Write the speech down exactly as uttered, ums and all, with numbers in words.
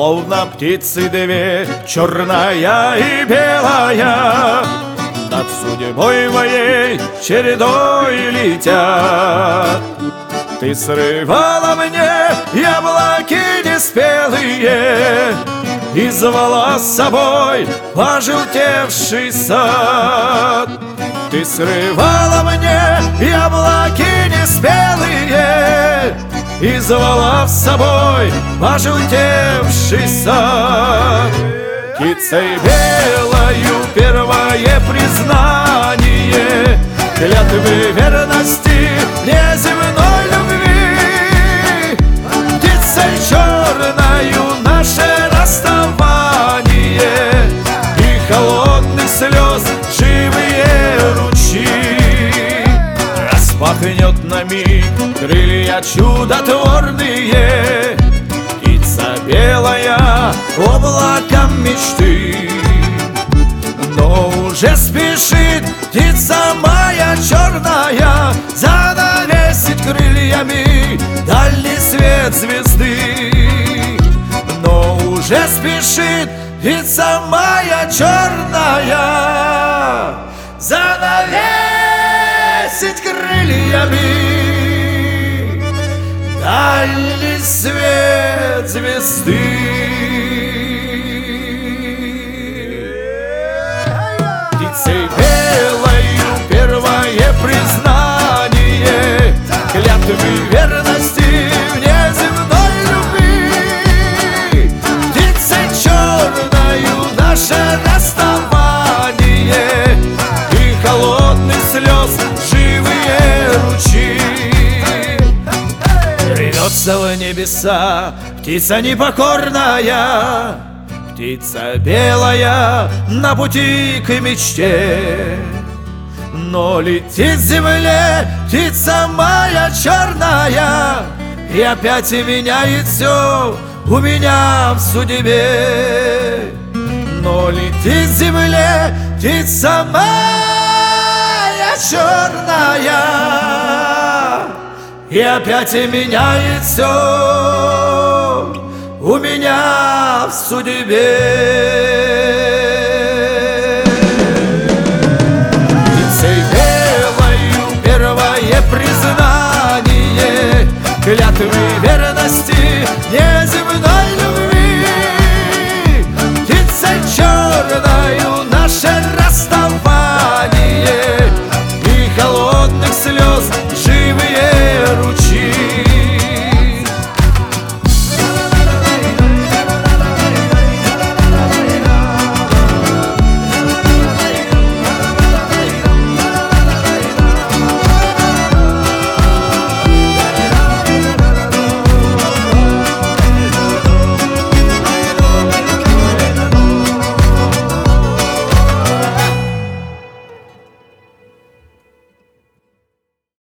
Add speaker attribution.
Speaker 1: Словно птицы две, черная и белая, над судьбой моей чередой летят. Ты срывала мне яблоки неспелые и звала с собой пожелтевший сад. Ты срывала мне яблоки неспелые и звала с собой пожелтевший сад. Птицей белою первое признание клятвы верности неземной любви. Птицей черною наше расставание и холодных слез живые ручьи. Распахнет на миг крылья чудотворные птица белая облаком мечты. Но уже спешит птица моя черная занавесить крыльями дальний свет звезды. Но уже спешит птица моя черная занавесить крыльями дальний свет звезды. Птицей белою первое признание клятвы верности внеземной любви. Птицей черною наше расставание и холодных слез живые ручьи. Рвется в небеса птица непокорная, птица белая на пути к мечте. Но летит к земле птица моя черная и опять меняет все у меня в судьбе. Но летит к земле птица моя черная и опять меняет все у меня в судьбе. Птицей белою первое признание клятвы